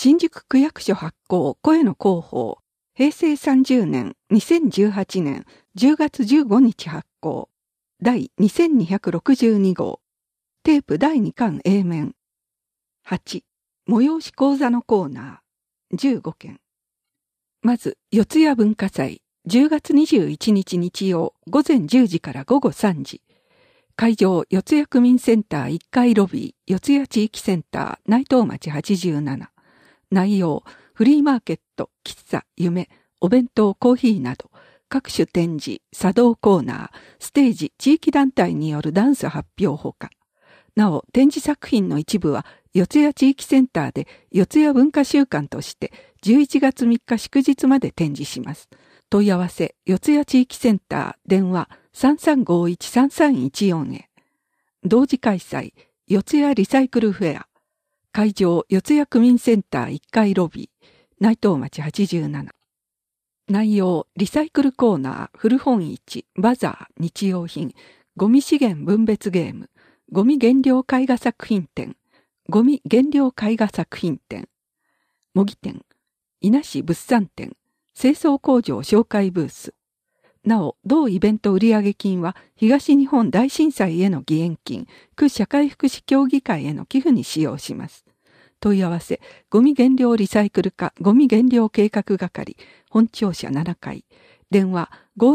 新宿区役所発行声の広報平成30年2018年10月15日発行第2262号テープ第2巻 A 面8催し講座のコーナー15件。まず四谷文化祭10月21日日曜午前10時から午後3時。会場四谷区民センター1階ロビー四谷地域センター内藤町87。内容フリーマーケット、喫茶、夢、お弁当、コーヒーなど各種展示、茶道コーナー、ステージ、地域団体によるダンス発表ほか。なお展示作品の一部は四谷地域センターで四谷文化週間として11月3日祝日まで展示します。問い合わせ四谷地域センター電話3351-3314へ。同時開催四谷リサイクルフェア。会場四谷区民センター1階ロビー内藤町87。内容リサイクルコーナー古本市バザー日用品ゴミ資源分別ゲームゴミ原料絵画作品展ゴミ原料絵画作品展模擬展稲市物産展清掃工場紹介ブース。なお同イベント売上金は東日本大震災への義援金区社会福祉協議会への寄付に使用します。問い合わせゴミ原料リサイクル課ゴミ原料計画係本庁舎7階電話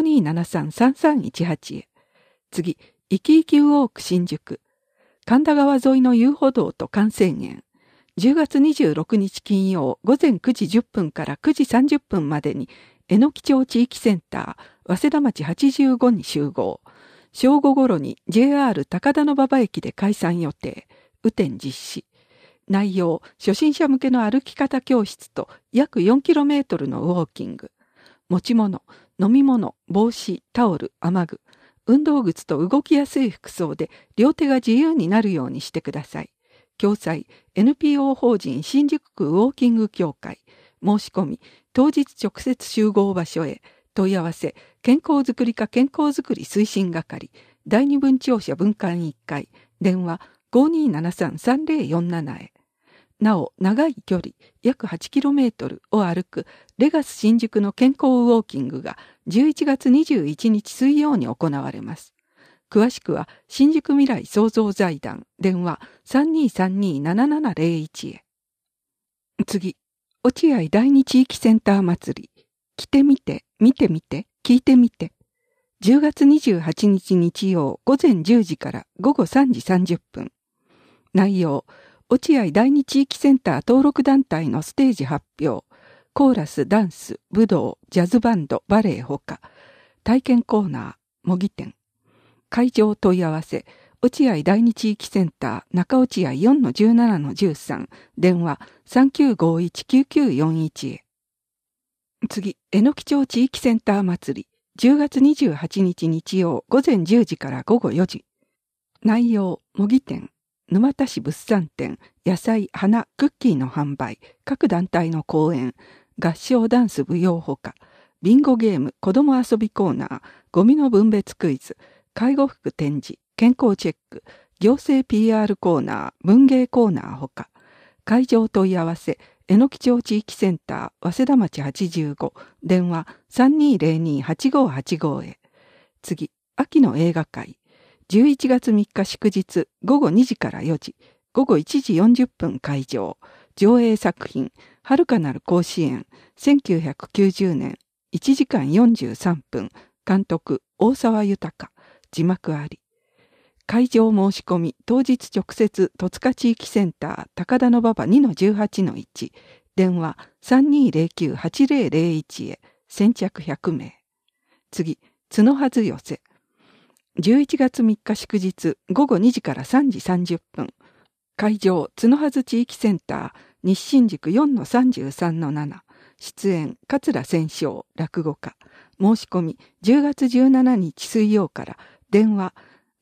5273-3318へ。次生き生きウォーク新宿神田川沿いの遊歩道と観戦園10月26日金曜午前9時10分から9時30分までに榎木町地域センター早稲田町85に集合。正午頃に JR 高田馬場駅で開催予定。雨天実施。内容、初心者向けの歩き方教室と約 4km のウォーキング。持ち物、飲み物、帽子、タオル、雨具。運動靴と動きやすい服装で両手が自由になるようにしてください。共催 NPO 法人新宿区ウォーキング協会。申し込み、当日直接集合場所へ。問い合わせ、健康づくり課健康づくり推進係。第二分庁舎分館1階。電話5273-3047へ。なお、長い距離、約 8km を歩くレガス新宿の健康ウォーキングが11月21日水曜に行われます。詳しくは、新宿未来創造財団、電話3232-7701へ。次、落合第二地域センター祭り。来てみて、見てみて、聞いてみて。10月28日日曜午前10時から午後3時30分。内容、落合第二地域センター登録団体のステージ発表。コーラス、ダンス、武道、ジャズバンド、バレエほか。体験コーナー、模擬店。会場問い合わせ、落合第二地域センター中落合 4-17-13 電話3951-9941へ。次、榎木町地域センター祭り10月28日日曜午前10時から午後4時。内容、模擬店、沼田市物産展、野菜、花、クッキーの販売、各団体の講演、合唱ダンス舞踊ほか、ビンゴゲーム、子供遊びコーナー、ゴミの分別クイズ、介護服展示、健康チェック、行政 PR コーナー、文芸コーナーほか、会場問い合わせ、榎木町地域センター、早稲田町85、電話3202-8585へ。次、秋の映画会、11月3日祝日、午後2時から4時、午後1時40分会場、上映作品、遥かなる甲子園、1990年、1時間43分、監督、大沢豊、字幕あり。会場申し込み、当日直接、戸塚地域センター、高田馬場 2-18-1、電話3209-8001へ、先着100名。次、角はず寄せ。11月3日祝日、午後2時から3時30分。会場、角はず地域センター、西新宿 4-33-7。出演、桂千勝、落語家。申し込み、10月17日水曜から、電話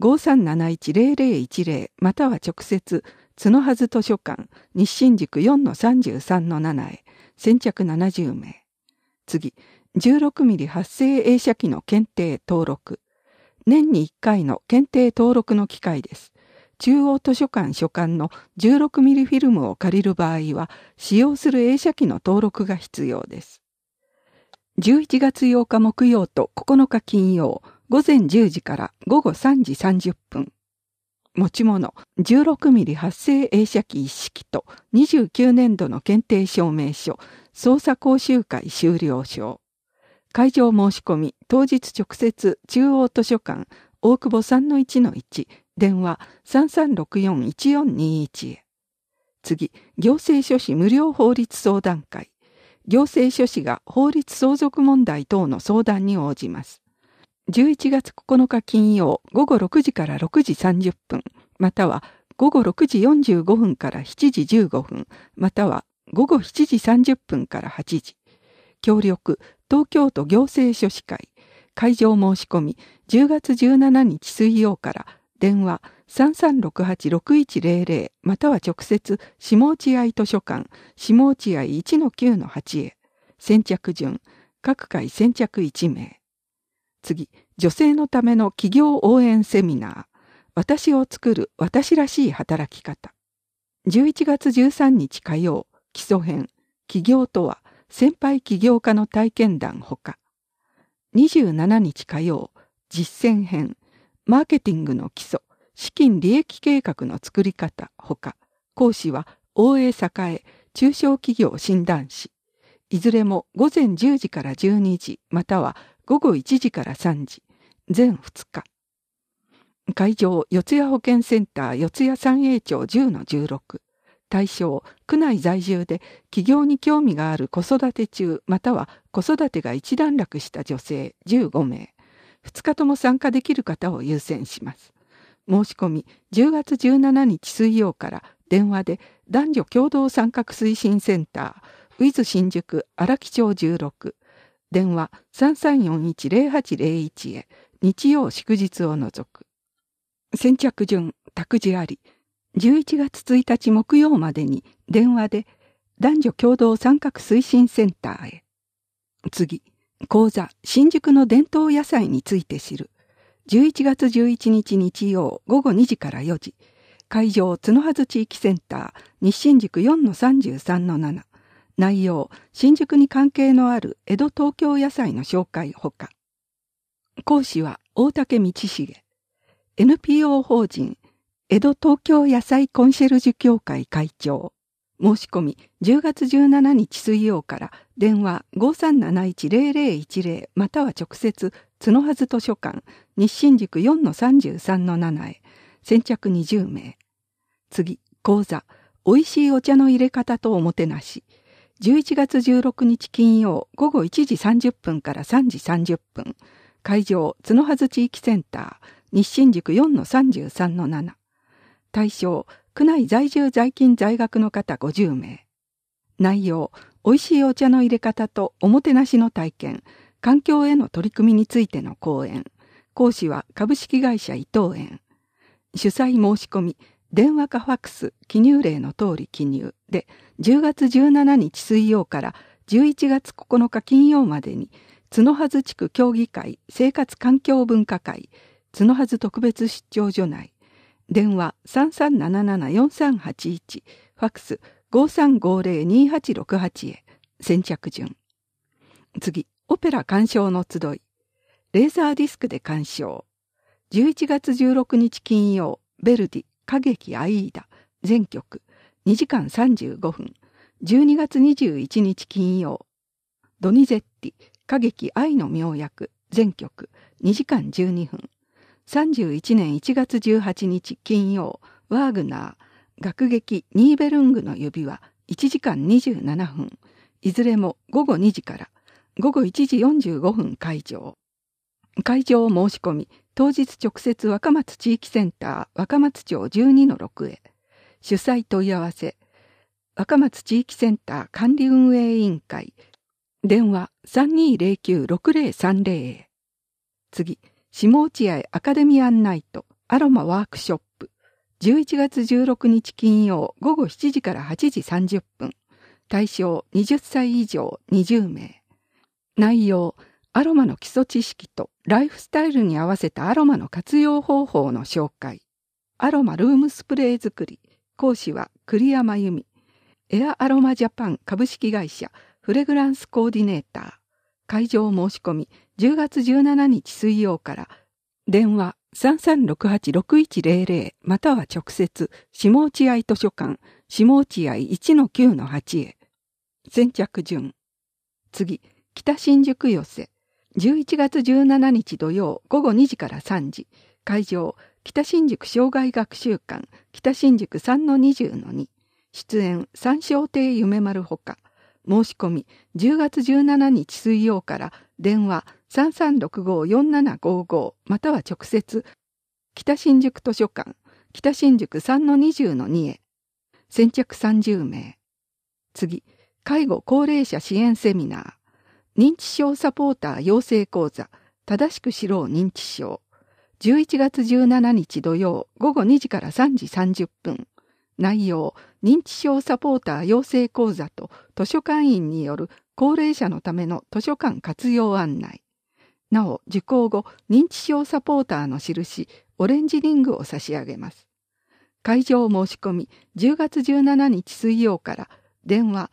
5371-0010または直接、角はず図書館、西新宿 4-33-7へ、先着70名。次、16ミリ発生映写機の検定登録。年に1回の検定登録の機会です。 中央図書館所管の 16mm フィルムを借りる場合は、使用する映写機の登録が必要です。11月8日木曜と9日金曜、午前10時から午後3時30分。持ち物、16mm 発生映写機一式と29年度の検定証明書、捜査講習会修了証。会場申し込み、当日直接中央図書館、大久保 3-1-1、電話 3364-1421 へ。次、行政書士無料法律相談会。行政書士が法律相続問題等の相談に応じます。11月9日金曜午後6時から6時30分、または午後6時45分から7時15分、または午後7時30分から8時。協力、東京都行政書士会。会場申し込み、10月17日水曜から電話 3368-6100 または直接下落合図書館下落合 1-9-8 へ。先着順、各回先着1名。次、女性のための企業応援セミナー。私を作る私らしい働き方。11月13日火曜、基礎編。起業とは先輩起業家の体験談ほか。27日火曜、実践編。マーケティングの基礎。資金利益計画の作り方ほか。講師は大江栄、中小企業診断士。いずれも午前10時から12時、または午後1時から3時。全2日。会場、四谷保健センター四谷三栄町 10-16。対象、区内在住で起業に興味がある子育て中または子育てが一段落した女性15名。2日とも参加できる方を優先します。申し込み、10月17日水曜から電話で男女共同参画推進センター、ウィズ新宿荒木町16。電話 3341-0801 へ。日曜祝日を除く。先着順、託児あり。11月1日木曜までに電話で男女共同参画推進センターへ。次、講座新宿の伝統野菜について知る。11月11日日曜午後2時から4時。会場角筈地域センター西新宿 4-33-7。内容、新宿に関係のある江戸東京野菜の紹介ほか。講師は大竹道重。NPO 法人江戸東京野菜コンシェルジュ協会会長。申し込み、10月17日水曜から電話 5371-0010 または直接角筈図書館西新宿 4-33-7 へ。先着20名。次、講座おいしいお茶の入れ方とおもてなし。11月16日金曜午後1時30分から3時30分。会場角筈地域センター西新宿 4-33-7。対象、区内在住在勤在学の方50名。内容、おいしいお茶の入れ方とおもてなしの体験、環境への取り組みについての講演。講師は株式会社伊藤園。主催申し込み、電話かファックス、記入例の通り記入で、10月17日水曜から11月9日金曜までに、角筈地区協議会生活環境文化会、角筈特別出張所内。電話 3377-4381、ファックス 5350-2868 へ。先着順。次、オペラ鑑賞の集い。レーザーディスクで鑑賞。11月16日金曜、ベルディ、歌劇アイーダ、全曲、2時間35分。12月21日金曜、ドニゼッティ、歌劇愛の妙薬、全曲、2時間12分。31年1月18日金曜、ワーグナー、楽劇ニーベルングの指輪、1時間27分。いずれも午後2時から、午後1時45分会場。会場申し込み、当日直接若松地域センター若松町 12-6 へ。主催問い合わせ。若松地域センター管理運営委員会。電話 3209-6030 へ。次、下落合アカデミアンナイトアロマワークショップ。11月16日金曜午後7時から8時30分。対象20歳以上20名。内容、アロマの基礎知識とライフスタイルに合わせたアロマの活用方法の紹介。 アロマルームスプレー作り。講師は栗山由美。エアアロマジャパン株式会社フレグランスコーディネーター。会場申し込み10月17日水曜から。電話3368-6100または直接下落合図書館下落合 1-9-8 へ。先着順。次、北新宿寄せ。11月17日土曜午後2時から3時。会場、北新宿生涯学習館、北新宿 3-20-2。出演、三笑亭夢丸ほか。申し込み、10月17日水曜から、電話3365-4755または直接、北新宿図書館、北新宿 3-20-2 へ。先着30名。次、介護高齢者支援セミナー。認知症サポーター養成講座、正しく知ろう認知症。11月17日土曜午後2時から3時30分。内容、認知症サポーター養成講座と図書館員による高齢者のための図書館活用案内。なお、受講後、認知症サポーターの印、オレンジリングを差し上げます。会場申し込み、10月17日水曜から、電話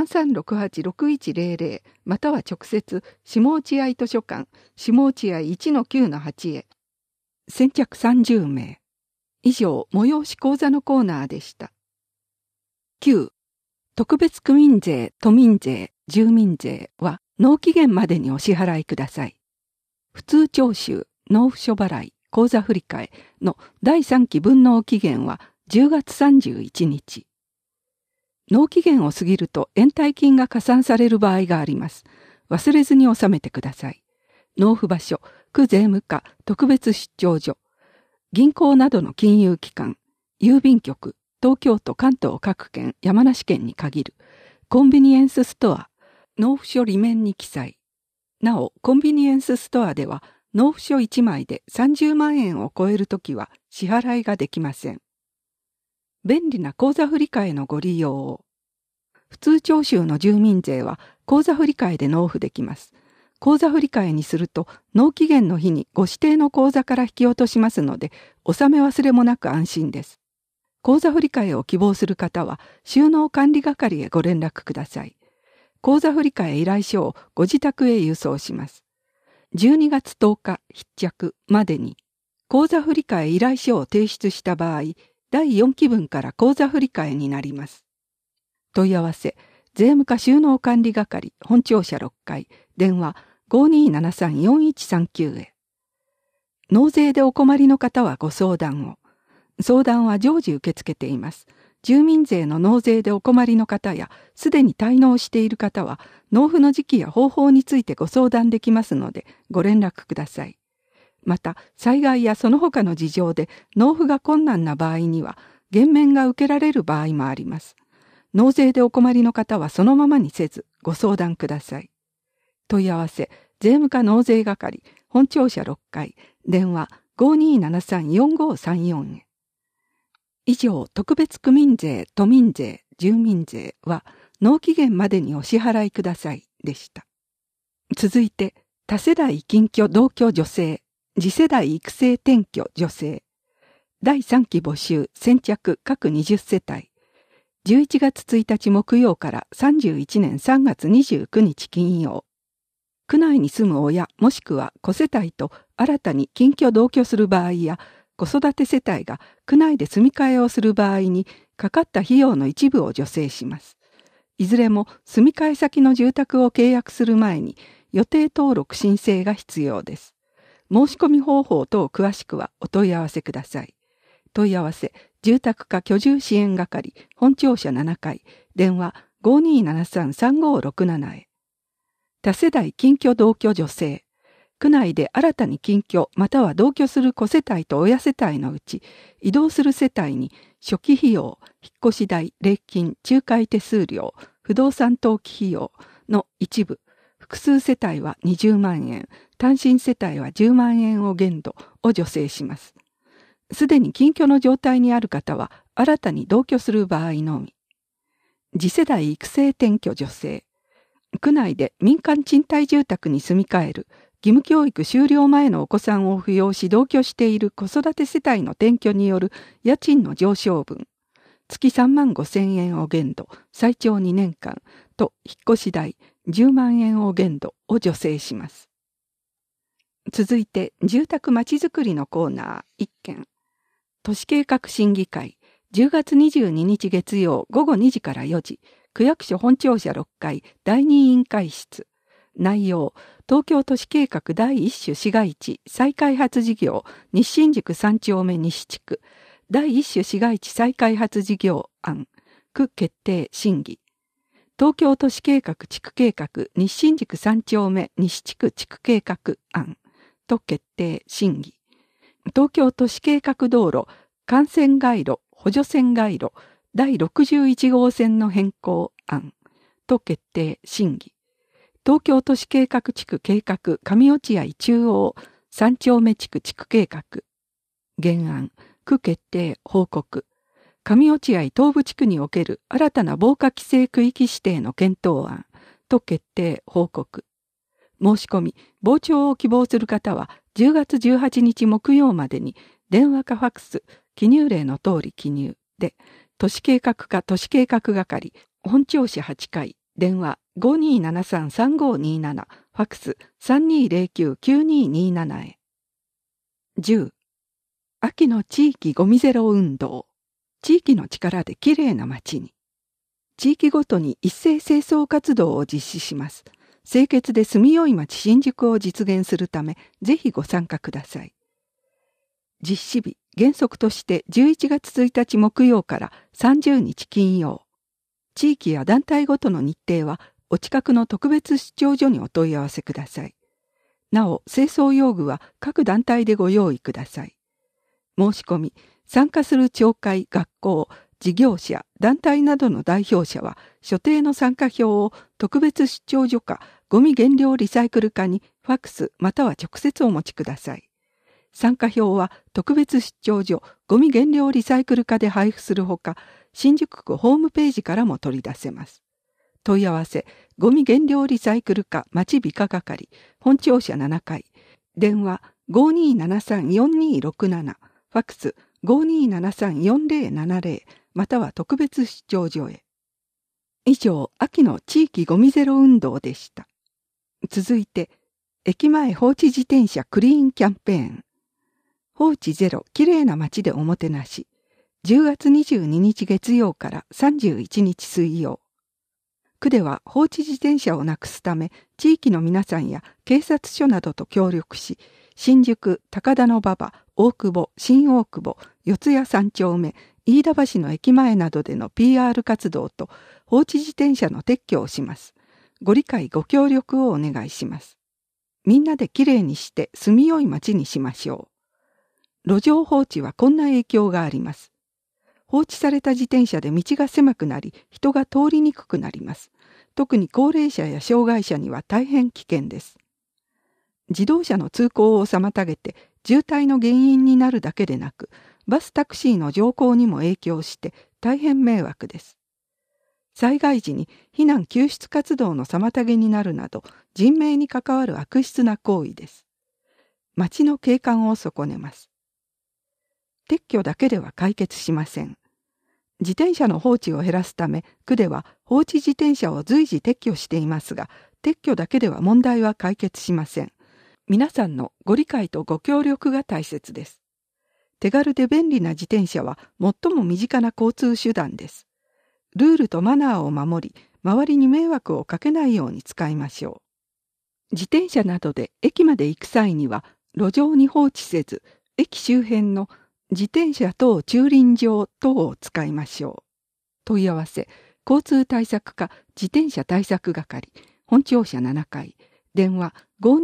3368-6100または直接、下落合図書館、下落合 1-9-8 へ。先着30名。以上、催し講座のコーナーでした。9. 特別区民税、都民税、住民税は納期限までにお支払いください。普通徴収、納付書払い、口座振替の第3期分納期限は10月31日。納期限を過ぎると延滞金が加算される場合があります。忘れずに納めてください。納付場所、区税務課特別出張所、銀行などの金融機関、郵便局、東京都関東各県、山梨県に限る、コンビニエンスストア、納付書裏面に記載。なお、コンビニエンスストアでは、納付書1枚で30万円を超えるときは支払いができません。便利な口座振替のご利用を。普通徴収の住民税は口座振替で納付できます。口座振替にすると納期限の日にご指定の口座から引き落としますので、納め忘れもなく安心です。口座振替を希望する方は収納管理係へご連絡ください。口座振替依頼書をご自宅へ郵送します。12月10日必着までに口座振替依頼書を提出した場合、第4期分から口座振替になります。問い合わせ、税務課収納管理係本庁舎6階、電話5273-4139へ。納税でお困りの方はご相談を。相談は常時受け付けています。住民税の納税でお困りの方や、すでに滞納している方は、納付の時期や方法についてご相談できますので、ご連絡ください。また、災害やその他の事情で納付が困難な場合には、減免が受けられる場合もあります。納税でお困りの方はそのままにせず、ご相談ください。問い合わせ、税務課納税係、本庁舎6階、電話5273-4534へ。以上、特別区民税、都民税、住民税は、納期限までにお支払いください、でした。続いて、多世代近居同居女性、次世代育成転居女性。第3期募集、先着各20世帯。11月1日木曜から31年3月29日金曜。区内に住む親もしくは子世帯と新たに近居同居する場合や、子育て世帯が区内で住み替えをする場合にかかった費用の一部を助成します。いずれも住み替え先の住宅を契約する前に予定登録申請が必要です。申し込み方法等詳しくはお問い合わせください。問い合わせ、住宅課居住支援係、本庁舎7階、電話5273-3567へ。多世代近居同居女性。区内で新たに近居または同居する子世帯と親世帯のうち、移動する世帯に初期費用、引っ越し代、礼金、仲介手数料、不動産登記費用の一部、複数世帯は20万円、単身世帯は10万円を限度を助成します。すでに近居の状態にある方は新たに同居する場合のみ。次世代育成転居女性。区内で民間賃貸住宅に住み替える務教育終了前のお子さんを扶養し同居している子育て世帯の転居による家賃の上昇分、月35,000円を限度、最長2年間と引っ越し代10万円を限度を助成します。続いて、住宅まちづくりのコーナー1件。都市計画審議会、10月22日月曜午後2時から4時、区役所本庁舎6階第2委員会室。内容、東京都市計画第1種市街地再開発事業西新宿3丁目西地区第1種市街地再開発事業案区決定審議。東京都市計画地区計画西新宿3丁目西地区地区計画案と決定審議。東京都市計画道路幹線街路補助線街路第61号線の変更案と決定審議。東京都市計画地区計画上落合中央3丁目地区地区計画原案区決定報告。上落合東部地区における新たな防火規制区域指定の検討案と決定報告。申し込み、傍聴を希望する方は10月18日木曜までに電話かファックス、記入例の通り記入で、都市計画課都市計画係、本庁舎8階、電話 5273-3527、ファックス 3209-9227 へ。10. 秋の地域ゴミゼロ運動。地域の力できれいな街に。地域ごとに一斉清掃活動を実施します。清潔で住みよい街新宿を実現するため、ぜひご参加ください。実施日、原則として11月1日木曜から30日金曜。地域や団体ごとの日程は、お近くの特別出張所にお問い合わせください。なお、清掃用具は各団体でご用意ください。申し込み、参加する町会、学校、事業者、団体などの代表者は、所定の参加票を特別出張所か、ゴミ減量リサイクル課にファックスまたは直接お持ちください。参加票は特別出張所、ゴミ減量リサイクル課で配布するほか、新宿区ホームページからも取り出せます。問い合わせ、ゴミ減量リサイクル課町美化係、本庁舎7階、電話 5273-4267、ファックス 5273-4070、または特別出張所へ。以上、秋の地域ゴミゼロ運動でした。続いて、駅前放置自転車クリーンキャンペーン。放置ゼロ、きれいな街でおもてなし。10月22日月曜から31日水曜。区では放置自転車をなくすため、地域の皆さんや警察署などと協力し、新宿、高田馬場、大久保、新大久保、四谷3丁目、飯田橋の駅前などでの PR 活動と放置自転車の撤去をします。ご理解ご協力をお願いします。みんなできれいにして住みよい街にしましょう。路上放置はこんな影響があります。放置された自転車で道が狭くなり、人が通りにくくなります。特に高齢者や障害者には大変危険です。自動車の通行を妨げて渋滞の原因になるだけでなく、バスタクシーの乗降にも影響して大変迷惑です。災害時に避難救出活動の妨げになるなど、人命に関わる悪質な行為です。街の景観を損ねます。撤去だけでは解決しません。自転車の放置を減らすため、区では放置自転車を随時撤去していますが、撤去だけでは問題は解決しません。皆さんのご理解とご協力が大切です。手軽で便利な自転車は最も身近な交通手段です。ルールとマナーを守り、周りに迷惑をかけないように使いましょう。自転車などで駅まで行く際には、路上に放置せず、駅周辺の自転車等駐輪場等を使いましょう。問い合わせ、交通対策課自転車対策係、本庁舎7階、電話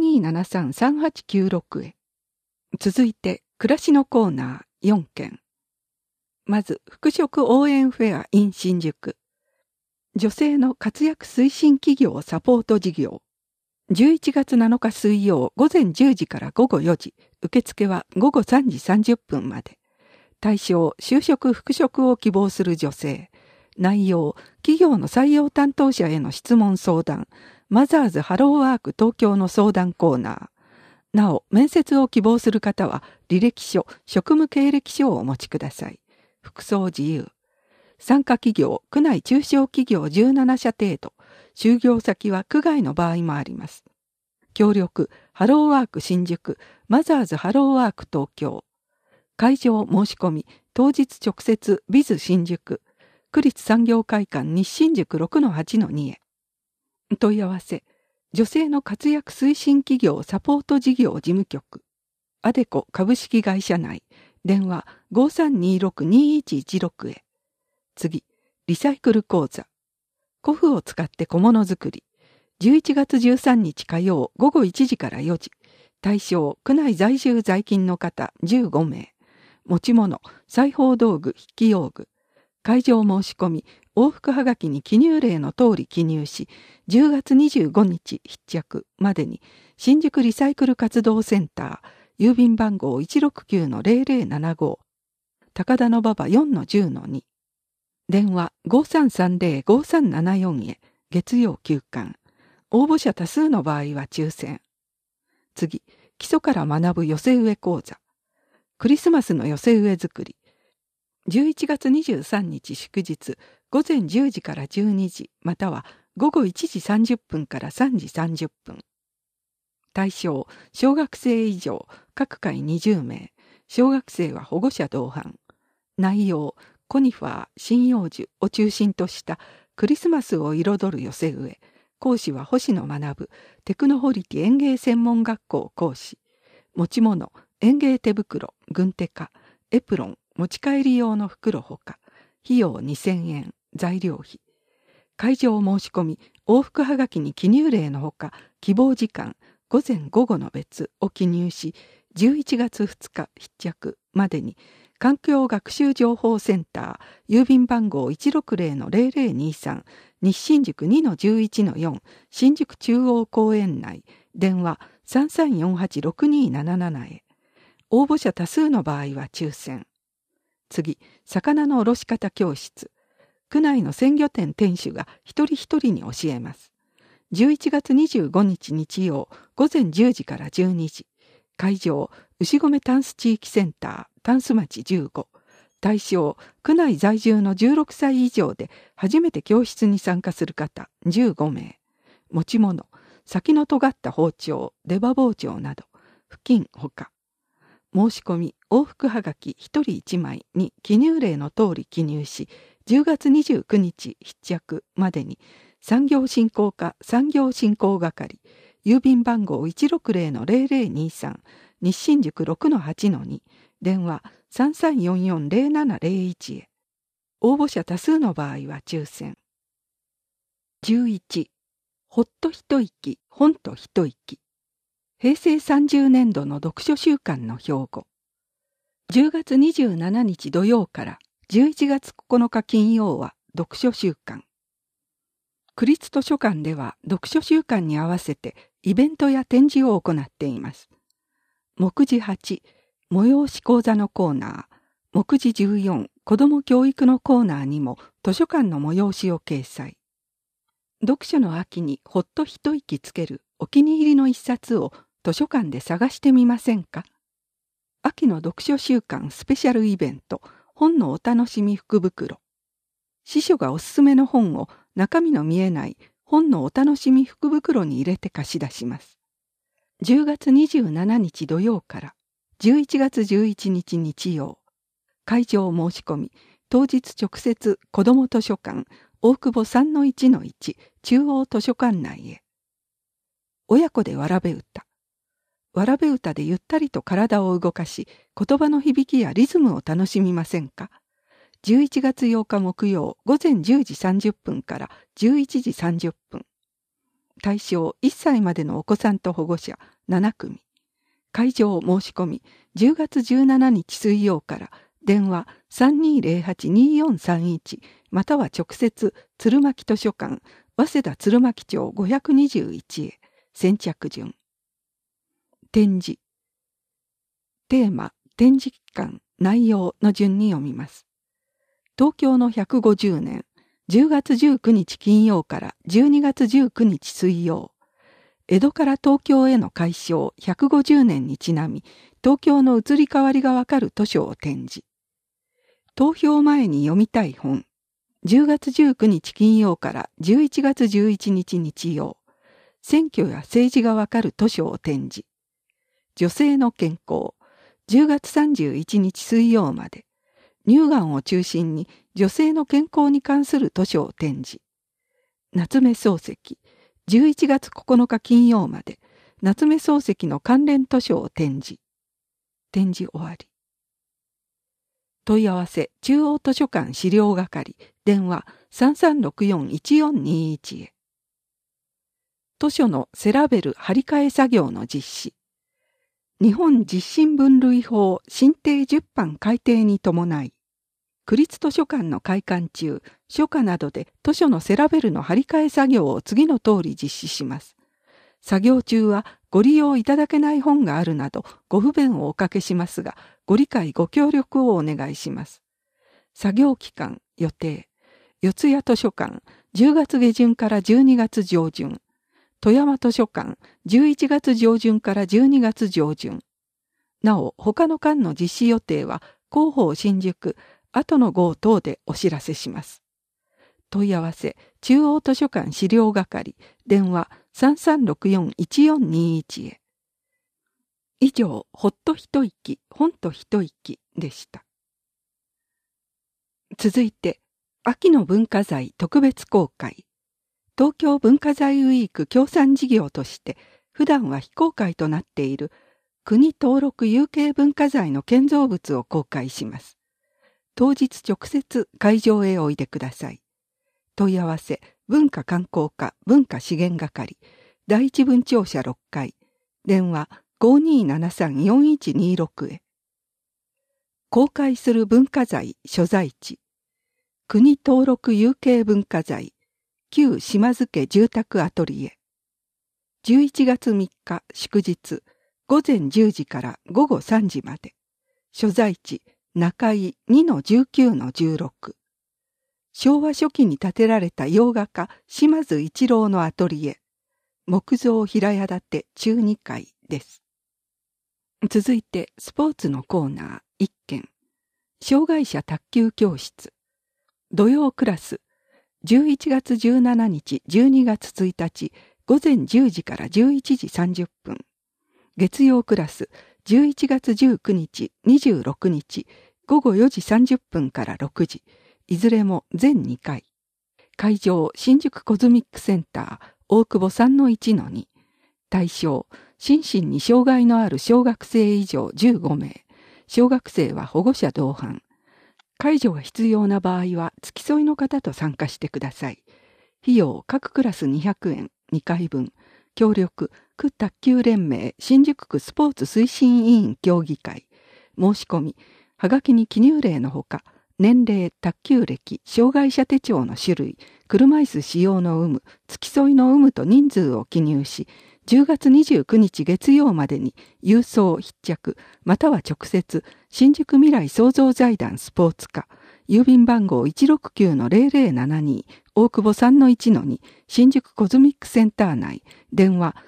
5273-3896 へ。続いて、暮らしのコーナー4件。まず、服飾応援フェア in 新宿。女性の活躍推進企業サポート事業。11月7日水曜午前10時から午後4時、受付は午後3時30分まで。対象、就職復職を希望する女性。内容、企業の採用担当者への質問相談。マザーズハローワーク東京の相談コーナー。 なお、面接を希望する方は、履歴書、職務経歴書をお持ちください。服装自由。参加企業、区内中小企業17社程度。就業先は区外の場合もあります。協力、ハローワーク新宿、マザーズハローワーク東京。会場申し込み、当日直接、ビズ新宿。区立産業会館西新宿 6-8-2 へ。問い合わせ。女性の活躍推進企業サポート事業事務局。アデコ株式会社内。電話 5326-2116 へ。次、リサイクル講座。古布を使って小物作り。11月13日火曜午後1時から4時。対象、区内在住在勤の方15名。持ち物、裁縫道具、筆記用具。会場申し込み、往復はがきに記入例の通り記入し、10月25日必着までに、新宿リサイクル活動センター、郵便番号 169-0075、高田馬場 4-10-2。電話 5330-5374 へ、月曜休館。応募者多数の場合は抽選。次、基礎から学ぶ寄せ植え講座。クリスマスの寄せ植え作り。11月23日祝日、午前10時から12時、または午後1時30分から3時30分。対象、小学生以上、各回20名。小学生は保護者同伴。内容、コニファー、針葉樹を中心としたクリスマスを彩る寄せ植え。講師は星野学、テクノホリティ園芸専門学校講師。持ち物、園芸手袋、軍手か、エプロン、持ち帰り用の袋ほか。費用2000円、材料費。会場申し込み、往復はがきに記入例のほか、希望時間、午前午後の別を記入し、11月2日必着までに、環境学習情報センター、郵便番号 160-0023、西新宿 2-11-4、新宿中央公園内、電話 3348-6277 へ。応募者多数の場合は抽選。次、魚のおろし方教室。区内の鮮魚店店主が一人一人に教えます。11月25日日曜、午前10時から12時。会場、牛込タンス地域センター、タンス町15。対象、区内在住の16歳以上で初めて教室に参加する方15名。持ち物、先の尖った包丁、出刃包丁など、布巾ほか。申し込み、往復はがき1人1枚に記入例の通り記入し、10月29日必着までに、産業振興課産業振興係、郵便番号 160-0023、西新宿 6-8-2、電話 3344-0701 へ。応募者多数の場合は抽選。11、ほっと一息、本と一息。平成30年度の読書週間の標語。10月27日土曜から11月9日金曜は読書週間。区立図書館では読書週間に合わせてイベントや展示を行っています。目次8、催し講座のコーナー、目次14、子ども教育のコーナーにも図書館の催しを掲載。読書の秋にほっと一息つけるお気に入りの一冊を図書館で探してみませんか？秋の読書週間スペシャルイベント、本のお楽しみ福袋。司書がおすすめの本を中身の見えない本のお楽しみ福袋に入れて貸し出します。10月27日土曜から11月11日日曜。会場申し込み、当日直接子ども図書館、大久保 3-1-1 中央図書館内へ。親子でわらべ歌。わらべ歌でゆったりと体を動かし、言葉の響きやリズムを楽しみませんか？ 11 月8日木曜午前10時30分から11時30分。対象1歳までのお子さんと保護者7組。会場申し込み、10月17日水曜から電話 3208-2431 または直接鶴巻図書館早稲田鶴巻町521へ。先着順。展示。テーマ、展示期間、内容の順に読みます。東京の150年、10月19日金曜から12月19日水曜。 江戸から東京への改称150年にちなみ、東京の移り変わりがわかる図書を展示。投票前に読みたい本。10月19日金曜から11月11日日曜。選挙や政治がわかる図書を展示。女性の健康。10月31日水曜まで。乳がんを中心に女性の健康に関する図書を展示。夏目漱石。11月9日金曜まで。夏目漱石の関連図書を展示。展示終わり。問い合わせ中央図書館資料係電話 3364-1421 へ。図書のセラベル張り替え作業の実施。日本実心分類法新定10版改定に伴い、区立図書館の開館中、書架などで図書のセラベルの張り替え作業を次の通り実施します。作業中はご利用いただけない本があるなどご不便をおかけしますが、ご理解ご協力をお願いします。作業期間予定。四谷図書館10月下旬から12月上旬。富山図書館11月上旬から12月上旬。なお、他の館の実施予定は広報新宿後の号等でお知らせします。問い合わせ中央図書館資料係電話 3364-1421 へ。以上、ほっと一息、本と一息でした。続いて、秋の文化財特別公開。東京文化財ウィーク協賛事業として、普段は非公開となっている国登録有形文化財の建造物を公開します。当日直接会場へおいでください。問い合わせ、文化観光課文化資源係、第一分庁舎6階、電話 5273-4126 へ。公開する文化財所在地。国登録有形文化財、旧島津家住宅アトリエ。11月3日祝日、午前10時から午後3時まで。所在地、中井 2-19-16。昭和初期に建てられた洋画家島津一郎のアトリエ。木造平屋建て中2階です。続いてスポーツのコーナー1件。障害者卓球教室。土曜クラス。11月17日、12月1日、午前10時から11時30分。月曜クラス。11月19日、26日、午後4時30分から6時。いずれも全2回。会場、新宿コズミックセンター、大久保 3-1-2。対象、心身に障害のある小学生以上15名。小学生は保護者同伴。介助が必要な場合は、付き添いの方と参加してください。費用、各クラス200円、2回分。協力、区卓球連盟新宿区スポーツ推進委員協議会。申し込み、はがきに記入例のほか、年齢、卓球歴、障害者手帳の種類、車椅子使用の有無、付き添いの有無と人数を記入し、10月29日月曜までに郵送必着、または直接、新宿未来創造財団スポーツ課、郵便番号 169-0072、大久保 3-1-2、新宿コズミックセンター内、電話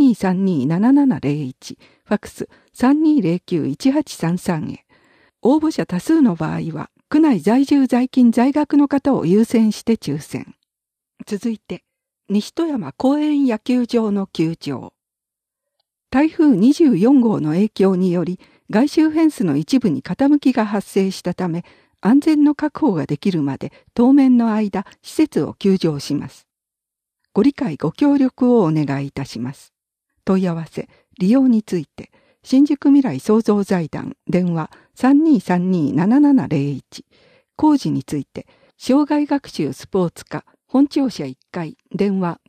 3232-7701、ファクス 3209-1833 へ。応募者多数の場合は、区内在住在勤在学の方を優先して抽選。続いて、西戸山公園野球場の球場。台風24号の影響により、外周フェンスの一部に傾きが発生したため、安全の確保ができるまで当面の間、施設を休場します。ご理解ご協力をお願いいたします。問い合わせ、利用について、新宿未来創造財団、電話 3232-7701。工事について、障害学習スポーツ課、本庁舎1階、電話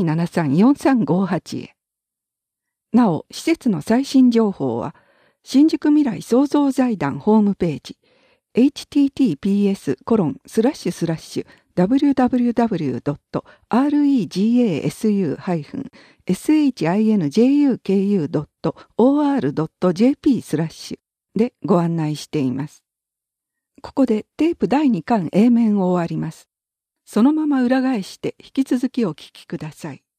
5273-4358 へ。なお、施設の最新情報は、新宿未来創造財団ホームページ、https://www.regasu-shinjuku.or.jp/ でご案内しています。ここでテープ第2巻 A 面を終わります。そのまま裏返して引き続きお聞きください。